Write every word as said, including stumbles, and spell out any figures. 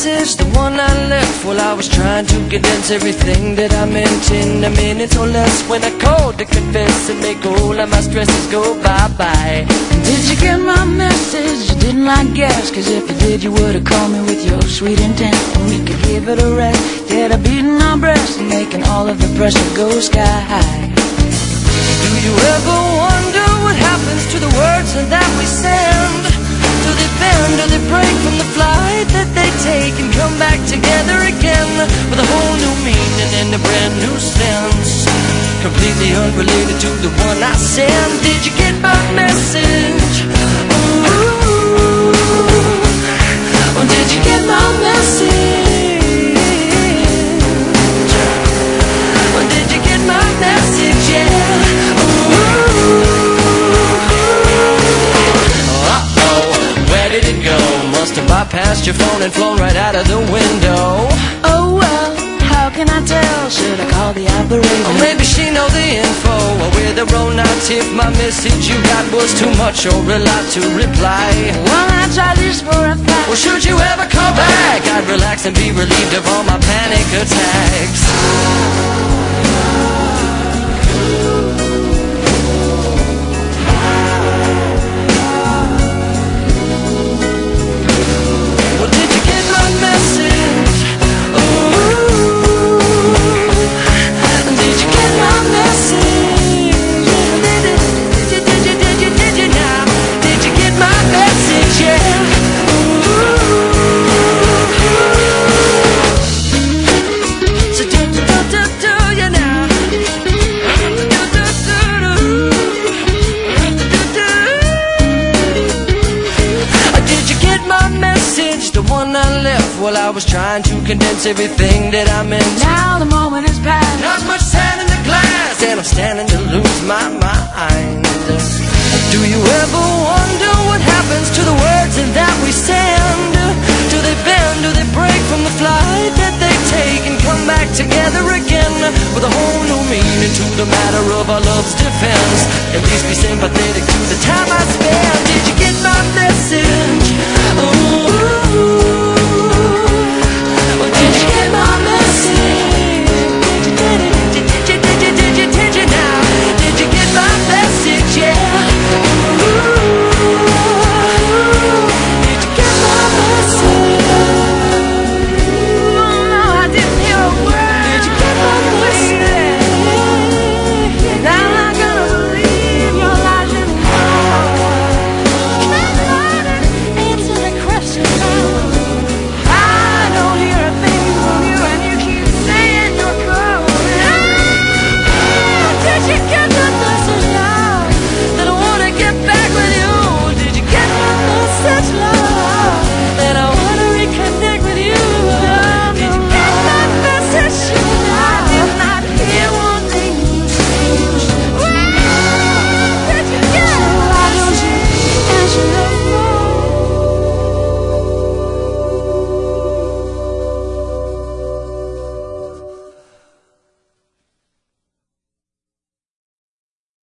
message, the one I left while I was trying to condense everything that I meant in a minute or less. When I called to confess and make all of my stresses go bye-bye. Did you get my message? You didn't, I guess, cause if you did, you would've called me with your sweet intent, and we could give it a rest. Instead of beating our breasts and making all of the pressure go sky high. Do you ever wonder what happens to the words that we send? Do they bend, do they break from the flight that they take and come back together again with a whole new meaning and a brand new sense, completely unrelated to the one I sent? Did you get my message? Ooh, oh, did you get my message? Oh, did you get my message? Yeah. Ooh. Where did it go? Must have bypassed your phone and flown right out of the window. Oh well, how can I tell? Should I call the operator? Or maybe she know the info. Or with her own notes if my message you got was too much or a lot to reply. Well, I try this for a fact. Well, should you ever call back, I'd relax and be relieved of all my panic attacks. Well, I was trying to condense everything that I meant. Now the moment is past. Not much sand in the glass, and I'm standing to lose my mind. Do you ever wonder what happens to the words that we send? Do they bend, do they break from the flight that they take and come back together again with a whole new meaning to the matter of our love's defense? At least be sympathetic to the time I spent. Did you get my message? Ooh.